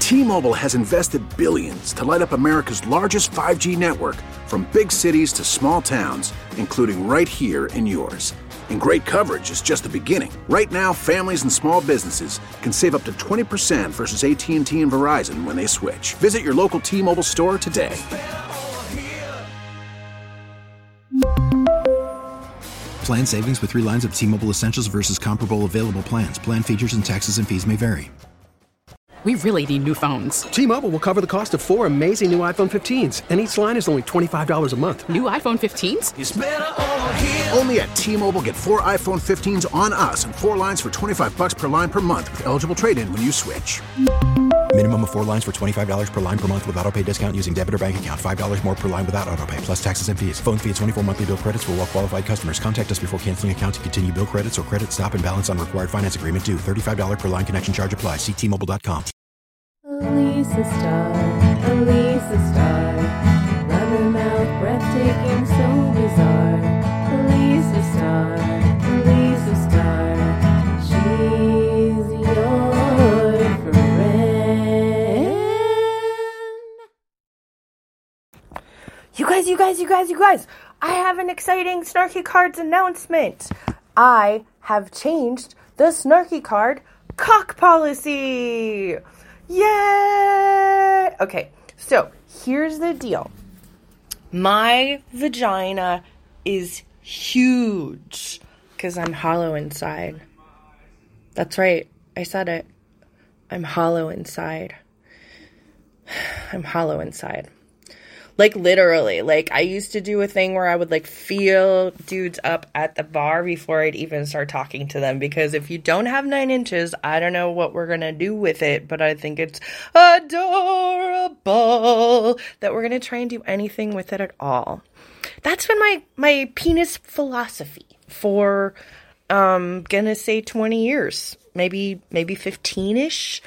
T-Mobile has invested billions to light up America's largest 5G network, from big cities to small towns, including right here in yours. And great coverage is just the beginning. Right now, families and small businesses can save up to 20% versus AT&T and Verizon when they switch. Visit your local T-Mobile store today. Plan savings with 3 lines of T-Mobile Essentials versus comparable available plans. Plan features and taxes and fees may vary. We really need new phones. T-Mobile will cover the cost of 4 amazing new iPhone 15s, and each line is only $25 a month. New iPhone 15s? It's better over here. Only at T-Mobile, get 4 iPhone 15s on us and 4 lines for $25 per line per month with eligible trade-in when you switch. Minimum of 4 lines for $25 per line per month with autopay discount using debit or bank account. $5 more per line without autopay, plus taxes and fees. Phone fee at 24 monthly bill credits for well-qualified customers. Contact us before canceling account to continue bill credits or credit stop and balance on required finance agreement due. $35 per line connection charge applies. See T-Mobile.com. Elisa Star, rubber-mouth, breathtaking, so bizarre. Elisa Star, she's your friend. You guys, I have an exciting Snarky Cards announcement. I have changed the Snarky Card cock policy. Yay! Okay, so here's the deal. My vagina is huge because I'm hollow inside. That's right. I said it. I'm hollow inside. I'm hollow inside. Like, literally. Like, I used to do a thing where I would, like, feel dudes up at the bar before I'd even start talking to them. Because if you don't have 9 inches, I don't know what we're going to do with it. But I think it's adorable that we're going to try and do anything with it at all. That's been my penis philosophy for, gonna say 20 years. Maybe 15-ish.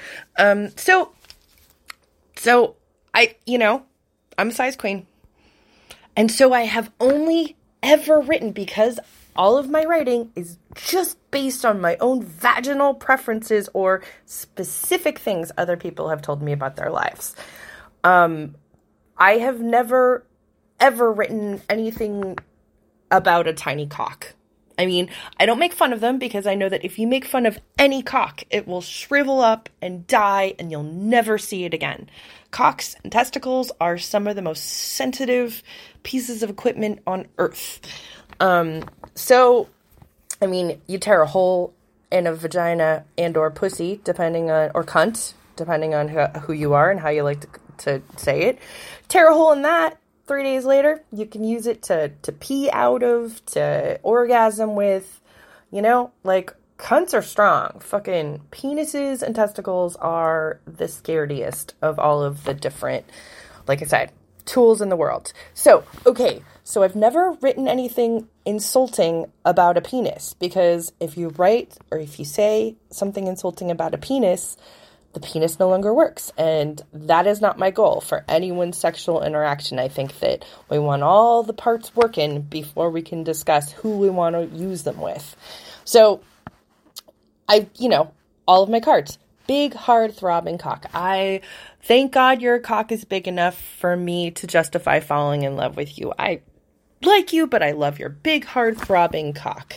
So I, I'm a size queen. And so I have only ever written, because all of my writing is just based on my own vaginal preferences or specific things other people have told me about their lives. I have never, ever written anything about a tiny cock. I mean, I don't make fun of them because I know that if you make fun of any cock, it will shrivel up and die and you'll never see it again. Cocks and testicles are some of the most sensitive pieces of equipment on earth. So, I mean, you tear a hole in a vagina and or pussy, depending on, or cunt, depending on who you are and how you like to say it. Tear a hole in that. 3 days later, you can use it to pee out of, to orgasm with, like, cunts are strong. Fucking penises and testicles are the scariest of all of the different, like I said, tools in the world. So, okay, so I've never written anything insulting about a penis, because if you write or if you say something insulting about a penis, the penis no longer works. And that is not my goal for anyone's sexual interaction. I think that we want all the parts working before we can discuss who we want to use them with. So all of my cards, big, hard, throbbing cock. I thank God your cock is big enough for me to justify falling in love with you. I like you, but I love your big, hard, throbbing cock.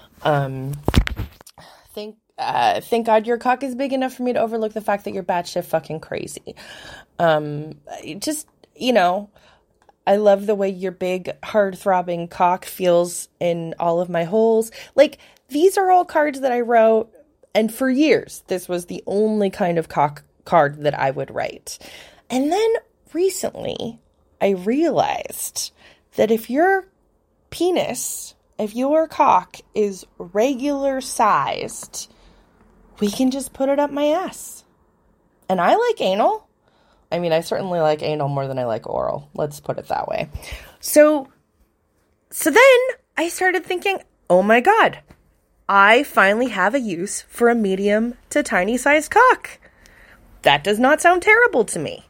Thank God your cock is big enough for me to overlook the fact that you're batshit fucking crazy. I love the way your big, hard, throbbing cock feels in all of my holes. Like, these are all cards that I wrote, and for years, this was the only kind of cock card that I would write. And then recently, I realized that if your cock is regular sized, we can just put it up my ass. And I like anal. I mean, I certainly like anal more than I like oral. Let's put it that way. So then I started thinking, oh my God, I finally have a use for a medium to tiny sized cock. That does not sound terrible to me,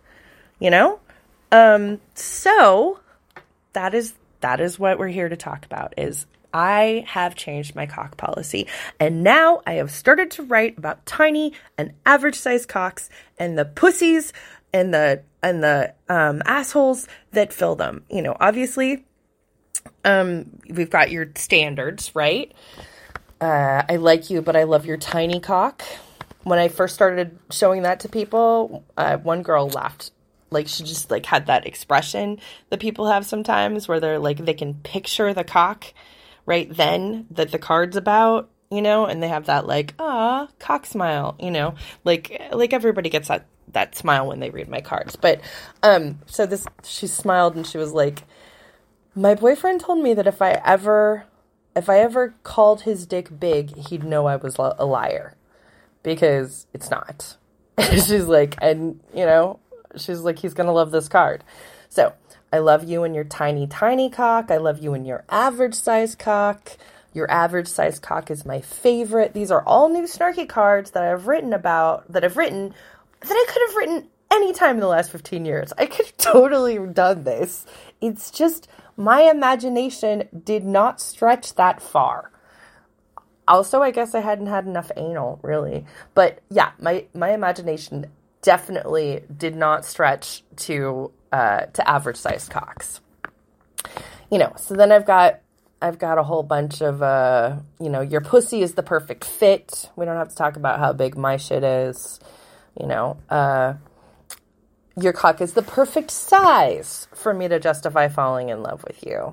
So that is what we're here to talk about, is I have changed my cock policy, and now I have started to write about tiny and average size cocks and the pussies and the assholes that fill them. You know, obviously, we've got your standards, right? I like you, but I love your tiny cock. When I first started showing that to people, one girl laughed. Like, she just, like, had that expression that people have sometimes where they're, like, they can picture the cock right then that the card's about, you know, and they have that, like, cock smile, you know, like everybody gets that smile when they read my cards. But, so she smiled and she was like, my boyfriend told me that if I ever called his dick big, he'd know I was a liar, because it's not. She's like, and, you know, she's like, he's going to love this card. So I love you and your tiny, tiny cock. I love you and your average size cock. Your average size cock is my favorite. These are all new snarky cards that I've written that I could have written any time in the last 15 years. I could have totally done this. It's just my imagination did not stretch that far. Also, I guess I hadn't had enough anal, really. But yeah, my imagination definitely did not stretch to average sized cocks. You know, so then I've got a whole bunch of you know, your pussy is the perfect fit. We don't have to talk about how big my shit is. You know, your cock is the perfect size for me to justify falling in love with you.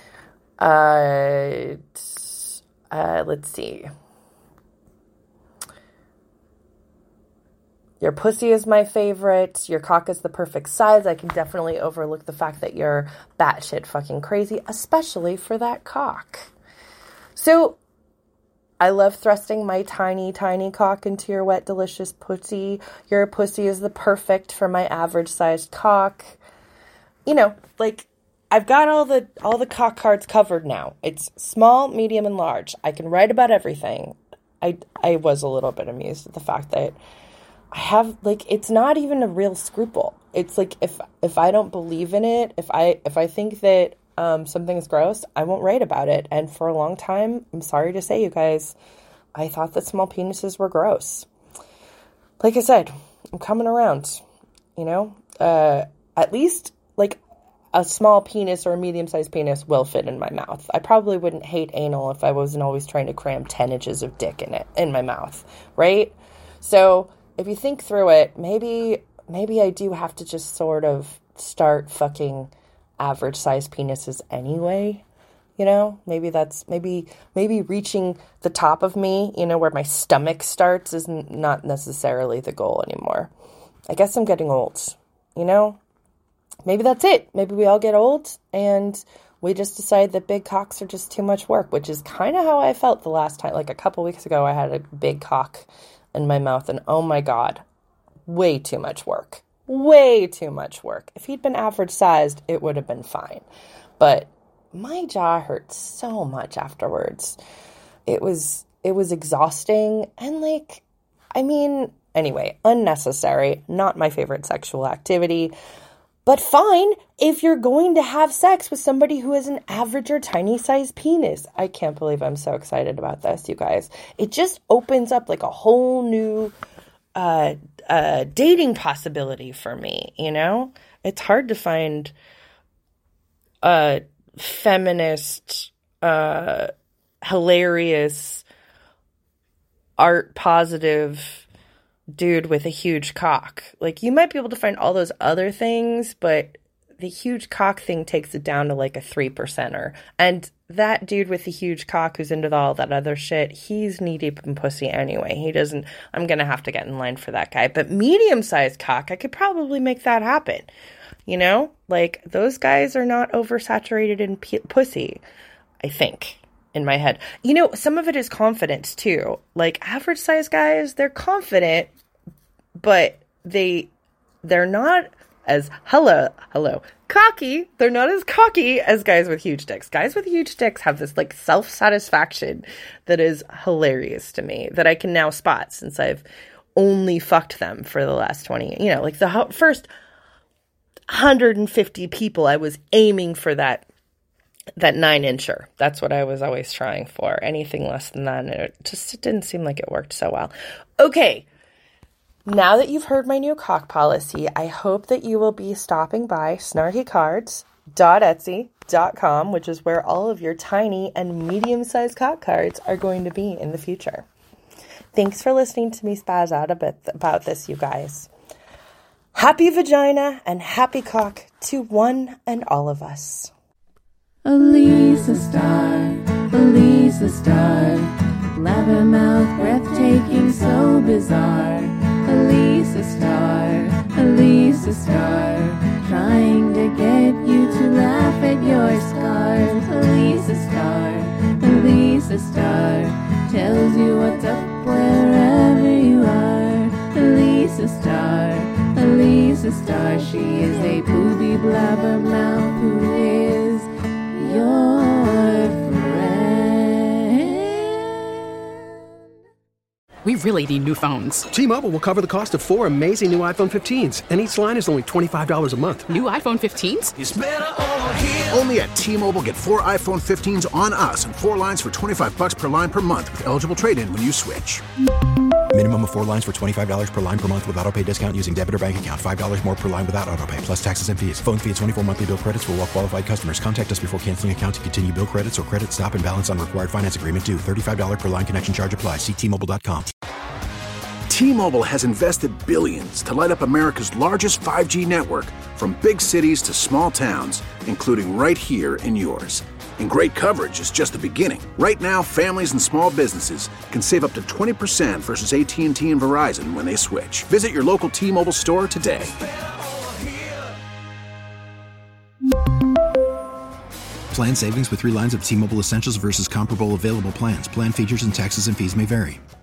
Let's see. Your pussy is my favorite. Your cock is the perfect size. I can definitely overlook the fact that you're batshit fucking crazy, especially for that cock. So I love thrusting my tiny, tiny cock into your wet, delicious pussy. Your pussy is the perfect for my average sized cock. You know, like, I've got all the cock cards covered now. It's small, medium, and large. I can write about everything. I was a little bit amused at the fact that I have, like, it's not even a real scruple. It's like, if I don't believe in it, if I think that something is gross, I won't write about it. And for a long time, I'm sorry to say, you guys, I thought that small penises were gross. Like I said, I'm coming around, you know, at least, like, a small penis or a medium-sized penis will fit in my mouth. I probably wouldn't hate anal if I wasn't always trying to cram 10 inches of dick in my mouth, right? So if you think through it, maybe I do have to just sort of start fucking average-sized penises anyway, you know? Maybe reaching the top of me, you know, where my stomach starts is not necessarily the goal anymore. I guess I'm getting old, you know? Maybe that's it. Maybe we all get old and we just decide that big cocks are just too much work, which is kind of how I felt the last time. Like a couple weeks ago, I had a big cock in my mouth and oh my God, way too much work. Way too much work. If he'd been average sized, it would have been fine. But my jaw hurt so much afterwards. It was exhausting and like, I mean, anyway, unnecessary. Not my favorite sexual activity. But fine if you're going to have sex with somebody who has an average or tiny size penis. I can't believe I'm so excited about this, you guys. It just opens up like a whole new dating possibility for me, you know? It's hard to find a feminist, hilarious, art positive dude with a huge cock. Like, you might be able to find all those other things, but the huge cock thing takes it down to like a 3%er. And that dude with the huge cock who's into all that other shit, he's knee deep in pussy anyway. I'm gonna have to get in line for that guy. But medium-sized cock, I could probably make that happen. You know? Like, those guys are not oversaturated in pussy, I think. In my head. You know, some of it is confidence too. Like, average size guys, they're confident, but they're not as cocky. They're not as cocky as guys with huge dicks. Guys with huge dicks have this like self-satisfaction that is hilarious to me, that I can now spot since I've only fucked them for the last 20, you know, like the first 150 people I was aiming for that That 9-incher. That's what I was always trying for. Anything less than that, and it didn't seem like it worked so well. Okay, now that you've heard my new cock policy, I hope that you will be stopping by snarkycards.etsy.com, which is where all of your tiny and medium-sized cock cards are going to be in the future. Thanks for listening to me spaz out a bit about this, you guys. Happy vagina and happy cock to one and all of us. Elise a star, blabbermouth, breathtaking, so bizarre. Elise a star, trying to get you to laugh at your scars. Elise a star, tells you what's up wherever you are. Elise a star, she is a booby blabbermouth who is your friend. We really need new phones. T-Mobile will cover the cost of 4 amazing new iPhone 15s, and each line is only $25 a month. New iPhone 15s? It's better over here. Only at T-Mobile, get 4 iPhone 15s on us and 4 lines for $25 per line per month with eligible trade-in when you switch. Minimum of 4 lines for $25 per line per month with autopay discount using debit or bank account. $5 more per line without autopay, plus taxes and fees. Phone fee at 24 monthly bill credits for well-qualified customers. Contact us before canceling account to continue bill credits or credit stop and balance on required finance agreement due. $35 per line connection charge applies. See T-Mobile.com. T-Mobile has invested billions to light up America's largest 5G network, from big cities to small towns, including right here in yours. And great coverage is just the beginning. Right now, families and small businesses can save up to 20% versus AT&T and Verizon when they switch. Visit your local T-Mobile store today. Plan savings with 3 lines of T-Mobile Essentials versus comparable available plans. Plan features and taxes and fees may vary.